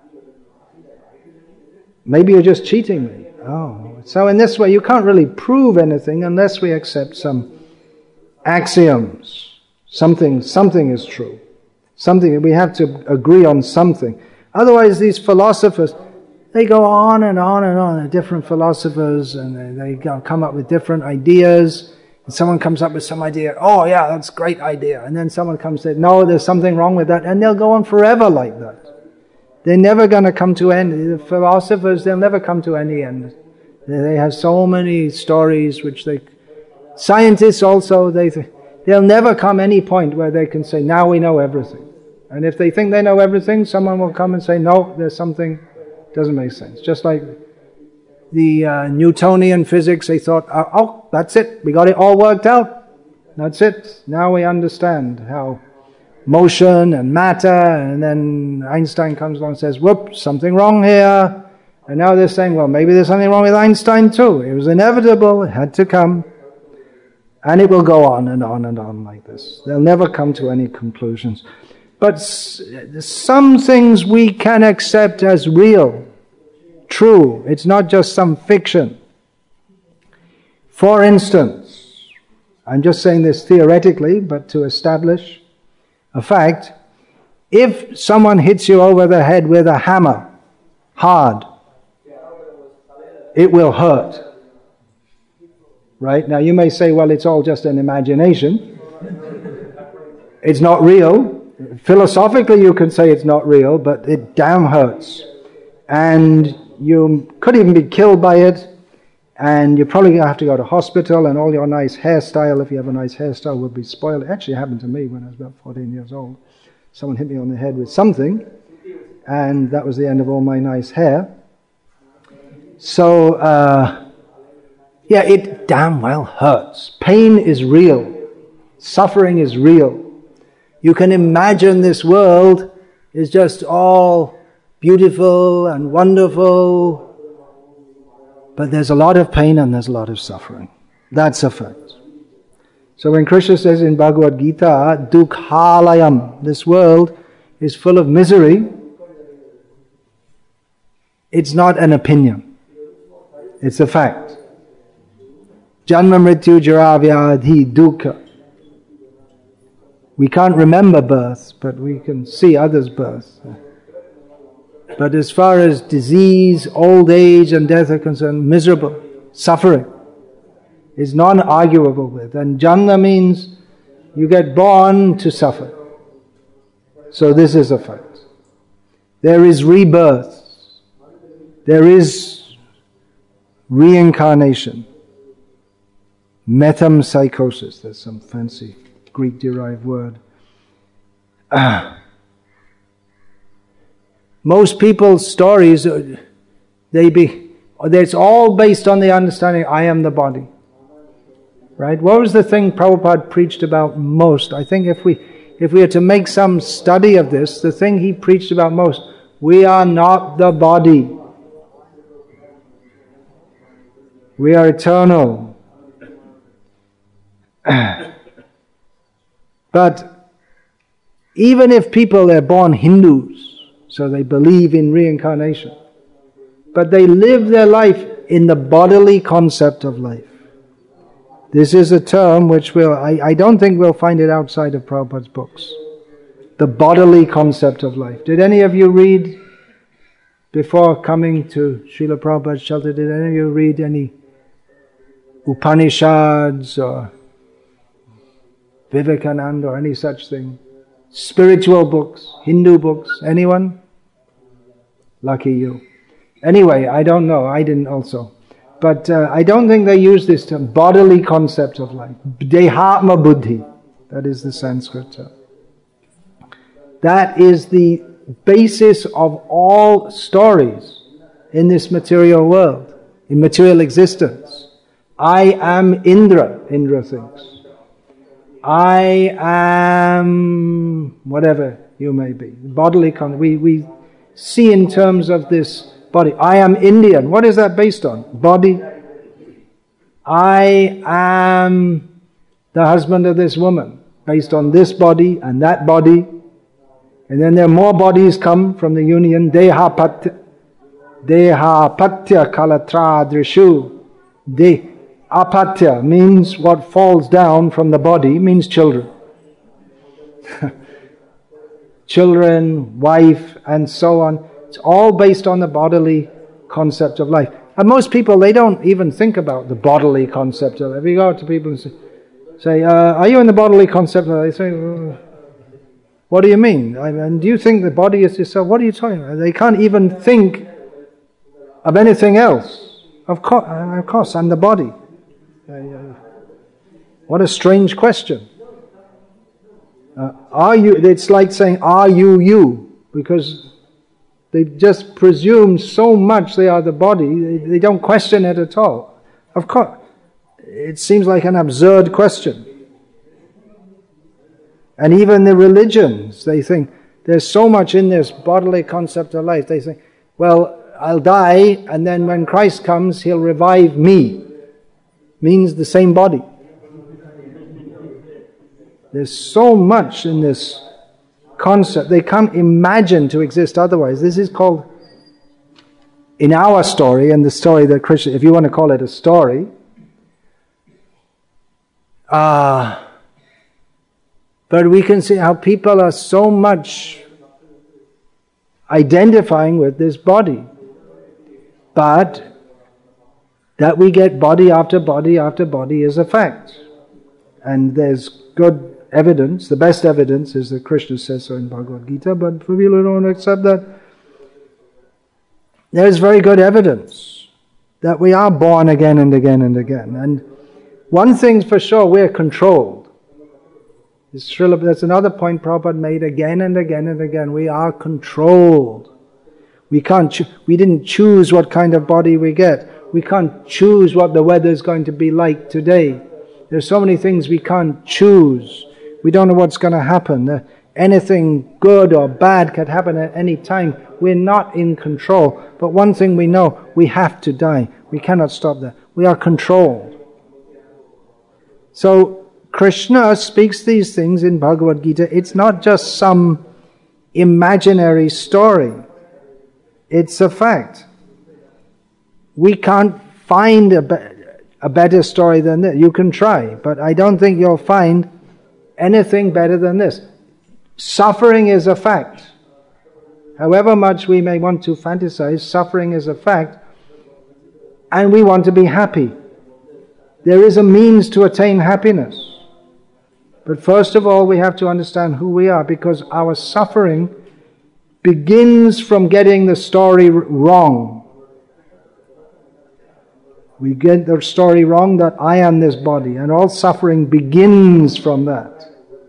Maybe you're just cheating me. Oh, so in this way you can't really prove anything unless we accept some axioms. Something, something is true. Something, we have to agree on something. Otherwise these philosophers, they go on and on and on, different philosophers, and they, they come up with different ideas. And someone comes up with some idea, oh yeah, that's a great idea. And then someone comes and says, no, there's something wrong with that. And they'll go on forever like that. They're never going to come to end. The philosophers, they'll never come to any end. They have so many stories which they... Scientists also, they they'll never come any point where they can say, now we know everything. And if they think they know everything, someone will come and say, no, there's something, doesn't make sense. Just like the uh, Newtonian physics, they thought, oh, oh, that's it, we got it all worked out. That's it. Now we understand how motion and matter, and then Einstein comes along and says, whoops, something wrong here. And now they're saying, well, maybe there's something wrong with Einstein too. It was inevitable, it had to come. And it will go on and on and on like this. They'll never come to any conclusions. But some things we can accept as real, true. It's not just some fiction. For instance, I'm just saying this theoretically, but to establish a fact, if someone hits you over the head with a hammer, hard, it will hurt. Right? Now you may say, well, it's all just an imagination. It's not real. Philosophically you can say it's not real, but it damn hurts. And you could even be killed by it, and you're probably going to have to go to hospital, and all your nice hairstyle, if you have a nice hairstyle, will be spoiled. It actually happened to me when I was about fourteen years old. Someone hit me on the head with something, and that was the end of all my nice hair. So, uh, yeah, it damn well hurts. Pain is real. Suffering is real. You can imagine this world is just all beautiful and wonderful, but there's a lot of pain and there's a lot of suffering. That's a fact. So when Krishna says in Bhagavad Gita, Dukhalayam, this world is full of misery, it's not an opinion. It's a fact. Janma mrityu jara vyadhi dukkha. We can't remember birth, but we can see others' birth. But as far as disease, old age and death are concerned, miserable, suffering is non-arguable with. And janma means you get born to suffer. So this is a fact. There is rebirth. There is reincarnation. Metempsychosis, that's some fancy Greek-derived word. Ah. Most people's stories, they be, it's all based on the understanding, I am the body. Right? What was the thing Prabhupada preached about most? I think if we, if we are to make some study of this, the thing he preached about most, we are not the body. We are eternal. But even if people are born Hindus, so they believe in reincarnation, but they live their life in the bodily concept of life. This is a term which will, I, I don't think we'll find it outside of Prabhupada's books. The bodily concept of life. Did any of you read, before coming to Srila Prabhupada's shelter, did any of you read any Upanishads or Vivekananda or any such thing? Spiritual books, Hindu books, anyone? Lucky you. Anyway, I don't know, I didn't also. But uh, I don't think they use this term, bodily concept of life. Dehatma buddhi, that is the Sanskrit term. That is the basis of all stories in this material world, in material existence. I am Indra, Indra thinks. I am whatever you may be. Bodily concept. We, we see in terms of this body. I am Indian. What is that based on? Body. I am the husband of this woman, based on this body and that body. And then there are more bodies come from the union. Deha patya, deha patya kalatra drishu. De apatya means what falls down from the body, means children. Children, wife, and so on. It's all based on the bodily concept of life. And most people, they don't even think about the bodily concept of life. If you go to people and say, say uh, are you in the bodily concept of life? They say, uh, what do you mean? I mean, do you think the body is yourself? What are you talking about? They can't even think of anything else. Of course, of course I'm the body. Uh, what a strange question. Uh, are you? It's like saying, are you you? Because they just presume so much they are the body, they, they don't question it at all. Of course, it seems like an absurd question. And even the religions, they think, there's so much in this bodily concept of life, they think, well, I'll die, and then when Christ comes, He'll revive me. Means the same body. There's so much in this concept, they can't imagine to exist otherwise. This is called, in our story, and the story that Krishna, if you want to call it a story, uh, but we can see how people are so much identifying with this body. But that we get body after body after body is a fact. And there's good evidence, the best evidence is that Krishna says so in Bhagavad Gita, but for people who don't accept that, there is very good evidence that we are born again and again and again. And one thing's for sure, we're controlled. That's another point Prabhupada made again and again and again. We are controlled. We can't. Cho- we didn't choose what kind of body we get. We can't choose what the weather is going to be like today. There's so many things we can't choose. We don't know what's going to happen. Uh, anything good or bad can happen at any time. We're not in control. But one thing we know, we have to die. We cannot stop that. We are controlled. So Krishna speaks these things in Bhagavad Gita. It's not just some imaginary story. It's a fact. We can't find a, be- a better story than this. You can try, but I don't think you'll find anything better than this. Suffering is a fact. However much we may want to fantasize, suffering is a fact, and we want to be happy. There is a means to attain happiness. But first of all, we have to understand who we are, because our suffering begins from getting the story wrong. We get the story wrong that I am this body, and all suffering begins from that.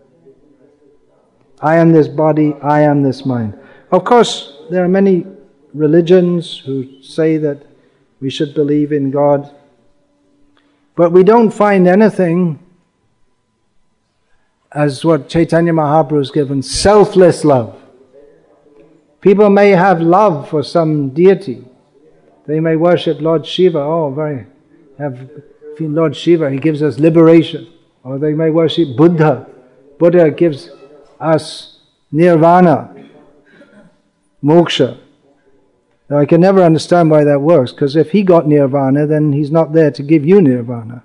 I am this body, I am this mind. Of course, there are many religions who say that we should believe in God, but we don't find anything as what Chaitanya Mahaprabhu has given, selfless love. People may have love for some deity. They may worship Lord Shiva. Oh, very, have Lord Shiva, he gives us liberation. Or they may worship Buddha. Buddha gives us nirvana, moksha. Now, I can never understand why that works, because if he got nirvana, then he's not there to give you nirvana.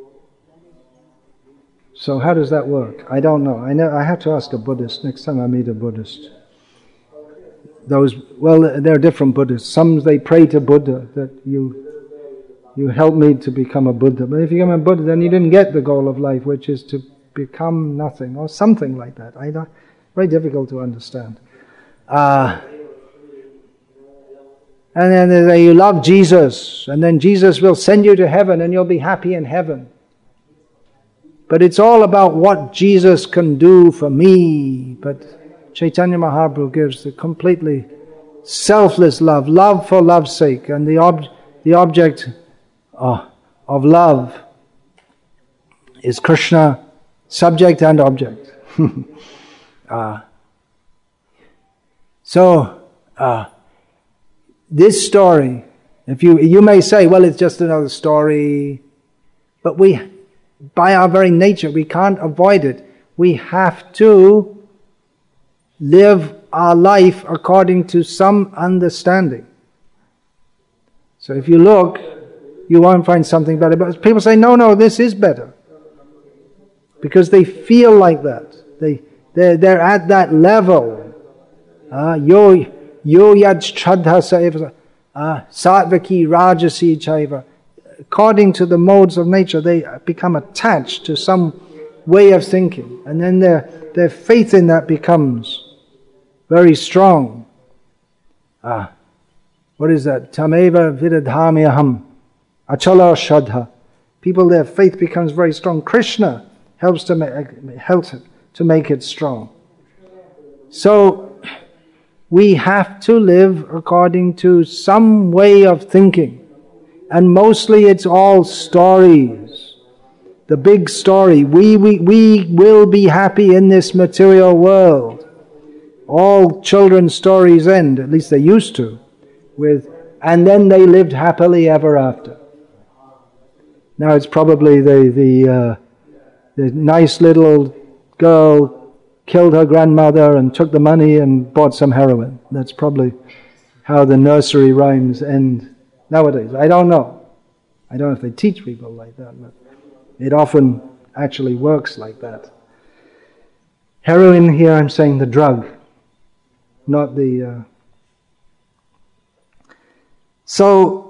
So how does that work? I don't know. I know I have to ask a Buddhist next time I meet a Buddhist. Those, well, there are different Buddhists. Some they pray to Buddha that you you help me to become a Buddha. But if you become a Buddha, then you didn't get the goal of life, which is to become nothing or something like that. I don't, very difficult to understand. Uh, and then they say you love Jesus, and then Jesus will send you to heaven, and you'll be happy in heaven. But it's all about what Jesus can do for me. But Chaitanya Mahaprabhu gives the completely selfless love, love for love's sake, and the ob- the object uh, of love is Krishna, subject and object. uh, so, uh, this story, if you you may say, well, it's just another story, but we, by our very nature, we can't avoid it. We have to live our life according to some understanding. So if you look, you won't find something better. But people say, no, no, this is better. Because they feel like that. They, they're, they're at that level. Uh, yo yo yad shraddha saiva sattvaki rajasi chaiva. According to the modes of nature, they become attached to some way of thinking. And then their, their faith in that becomes very strong. Ah, what is that? Tameva vidadhamyaham achala shraddha. People, their faith becomes very strong. Krishna helps to make, helps to make it strong. So, we have to live according to some way of thinking. And mostly it's all stories. The big story. We, we, we will be happy in this material world. All children's stories end, at least they used to, with, and then they lived happily ever after. Now it's probably the, the, uh, the nice little girl killed her grandmother and took the money and bought some heroin. That's probably how the nursery rhymes end nowadays. I don't know. I don't know if they teach people like that, but it often actually works like that. Heroin here, I'm saying the drug, not the... Uh... So,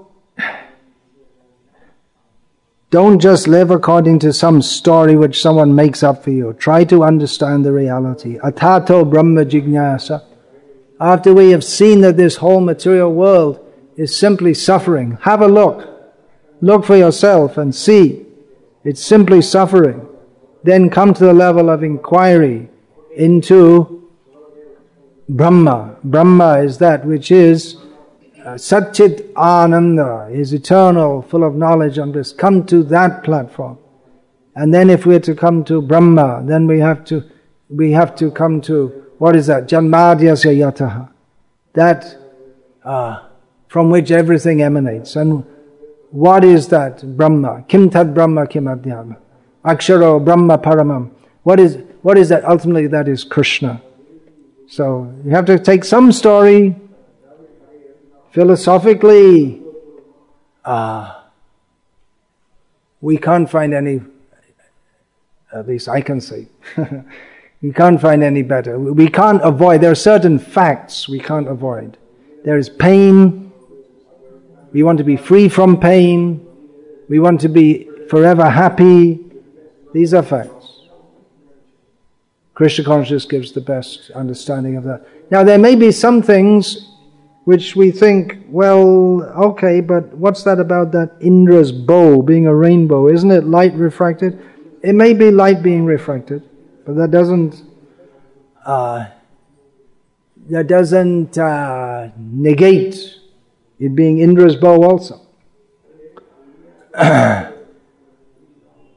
don't just live according to some story which someone makes up for you. Try to understand the reality. Atato Brahma Jignasa. After we have seen that this whole material world is simply suffering, have a look. Look for yourself and see. It's simply suffering. Then come to the level of inquiry into Brahma. Brahma is that which is uh, Satchit Ananda, is eternal, full of knowledge and bliss. Come to that platform. And then if we're to come to Brahma, then we have to we have to come to, what is that? Janmadyasya yataha. That uh, from which everything emanates. And what is that Brahma? Kim tad Brahma kim adhyama. Aksharo Brahma paramam. What is, what is that? Ultimately that is Krishna. So you have to take some story, philosophically, uh, we can't find any, at least I can say, we can't find any better. We can't avoid, there are certain facts we can't avoid. There is pain. We want to be free from pain. We want to be forever happy. These are facts. Krishna consciousness gives the best understanding of that. Now there may be some things which we think, well, okay, but what's that about that Indra's bow being a rainbow? Isn't it light refracted? It may be light being refracted, but that doesn't uh, that doesn't uh, negate it being Indra's bow also.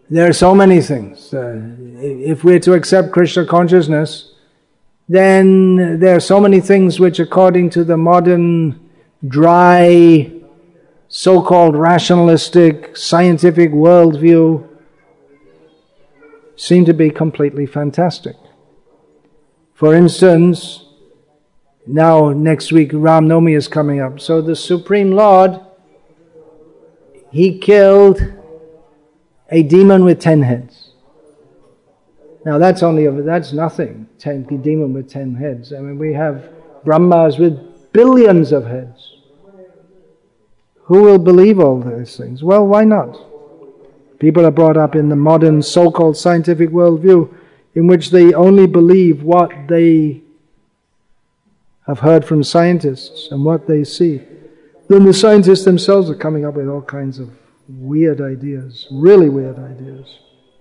There are so many things. Uh, if we're to accept Krishna consciousness, then there are so many things which, according to the modern, dry, so-called rationalistic, scientific worldview, seem to be completely fantastic. For instance, now next week Ram Navami is coming up. So the Supreme Lord, He killed a demon with ten heads. Now that's only, that's nothing, ten, a demon with ten heads. I mean, we have Brahmas with billions of heads. Who will believe all those things? Well, why not? People are brought up in the modern so-called scientific worldview in which they only believe what they have heard from scientists and what they see. Then the scientists themselves are coming up with all kinds of weird ideas, really weird ideas.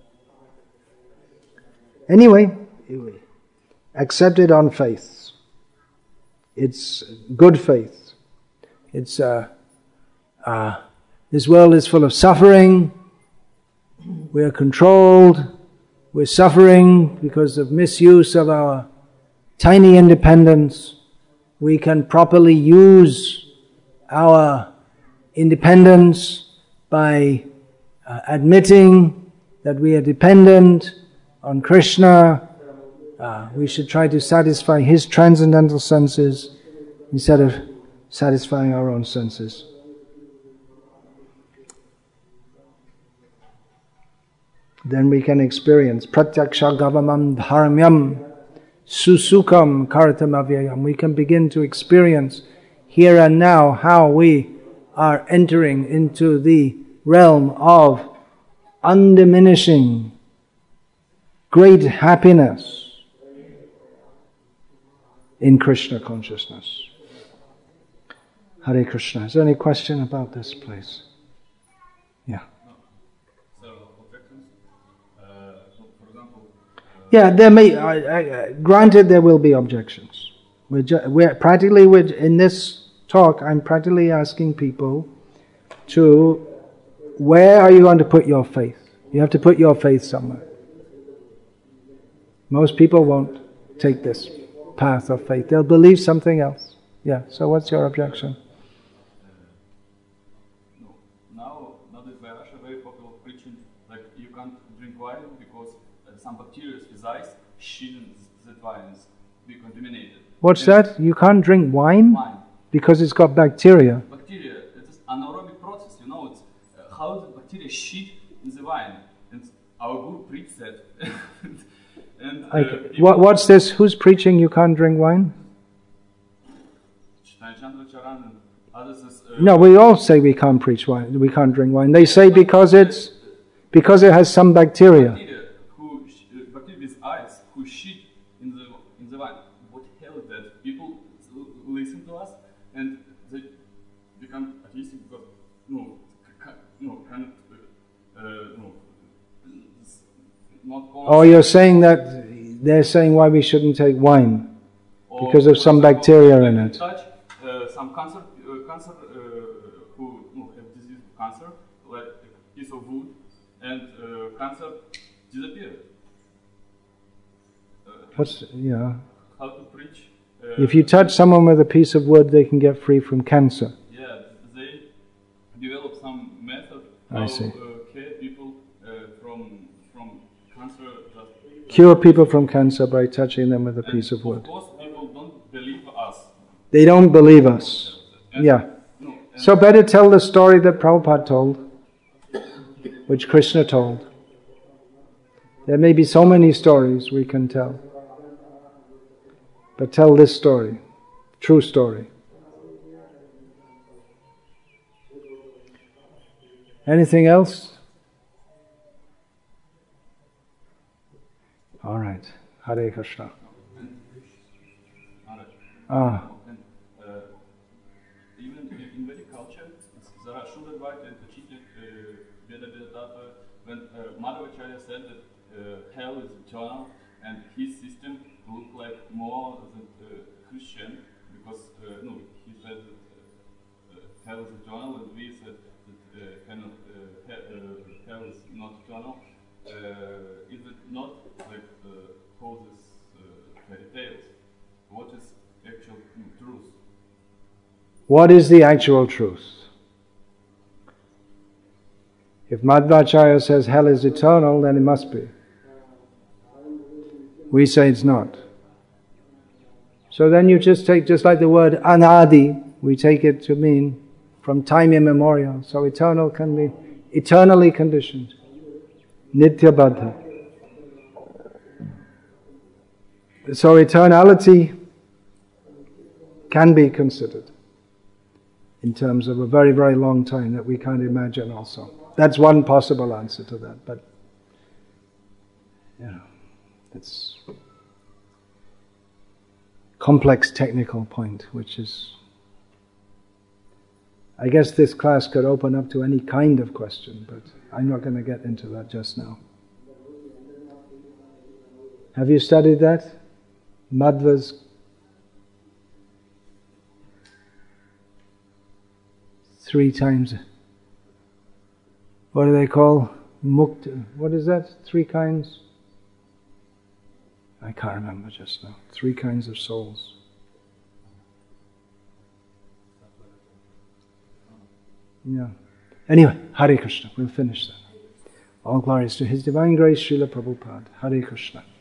Anyway, accept it on faith. It's good faith. It's uh, uh, this world is full of suffering. We are controlled. We're suffering because of misuse of our tiny independence. We can properly use our independence by uh, admitting that we are dependent on Krishna. Uh, we should try to satisfy His transcendental senses instead of satisfying our own senses. Then we can experience pratyaksha gavamam dharmyam susukam karatam avyayam. We can begin to experience here and now how we are entering into the realm of undiminishing great happiness in Krishna consciousness. Hare Krishna. Is there any question about this place? Yeah. Yeah, there may. Uh, uh, granted, there will be objections. We're, ju- we're practically we're, in this talk. I'm practically asking people to, where are you going to put your faith? You have to put your faith somewhere. Most people won't take this path of faith. They'll believe something else. Yeah. So, what's your objection? No. Now, now that we are very popular preaching, like you can't drink wine because some bacteria is ice, shouldn't that wine be contaminated. What's and that? You can't drink wine? Wine. Because it's got bacteria. Bacteria, it is anaerobic process, you know, it's uh, how the bacteria shit in the wine. And our guru preached that. and, uh, Okay. What, what's this? Who's preaching you can't drink wine? Chaitanya Charan and others is, uh, No, we all say we can't preach wine. We can't drink wine. They say because it's because it has some bacteria. Bacteria who uh, bacteria with ice who shit in the in the wine. What hell is that? People listen to us and they become atheistic because no, ca- no, can't uh, no, it's not. Or you're saying that they're saying why we shouldn't take wine Or, because of some example, bacteria like in you it. Touch uh, some cancer, uh, cancer uh, who no, have disease of cancer, like a piece of wood, and uh, cancer disappeared. Uh, What's yeah? how to preach? Uh, If you touch someone with a piece of wood, they can get free from cancer. Yeah, they develop some method I how see. uh, cure people uh, from from cancer. Just Cure people from cancer by touching them with a piece of wood. Of course, people don't believe us. They don't believe us. And, Yeah. No, and So better tell the story that Prabhupada told, which Krishna told. There may be so many stories we can tell. But tell this story, true story. Anything else? All right. Hare Krishna. Ah. And, uh, even in in Vedic culture, there are Shuddha-Dvaita and Pachitya Veda Vedanta, when uh, Madhvacharya said that uh, hell is eternal and his system looked like more than uh, Christian because, uh, no, he said that uh, hell is eternal and we said that uh, cannot, uh, he- uh, hell is not eternal. uh, is it not like uh, all these uh, fairy tales? What is actual truth? What is the actual truth? If Madhvacharya says hell is eternal, then it must be. We say it's not. So then you just take, just like the word anadi, we take it to mean from time immemorial. So eternal can be eternally conditioned. Nitya baddha. So eternality can be considered in terms of a very, very long time that we can't imagine also. That's one possible answer to that, but you know, it's a complex technical point, which is, I guess this class could open up to any kind of question, but I'm not going to get into that just now. Have you studied that? Madhva's three times. What do they call mukta? What is that? Three kinds? I can't remember just now. Three kinds of souls. Yeah. Anyway, Hare Krishna. We'll finish that. All glories to His Divine Grace, Srila Prabhupada. Hare Krishna.